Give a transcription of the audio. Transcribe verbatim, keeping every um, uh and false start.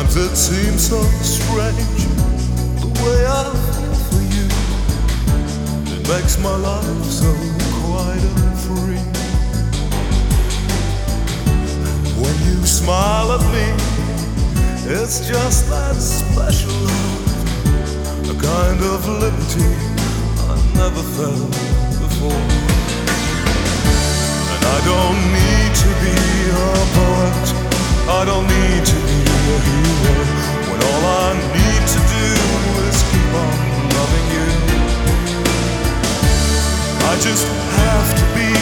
Sometimes it seems so strange, the way I feel for you. It makes my life so quiet and free. When you smile at me, it's just that special love, a kind of liberty I never felt before. And I don't need to be a poet, I don't need to be a hero, when all I need to do is keep on loving you. I just have to be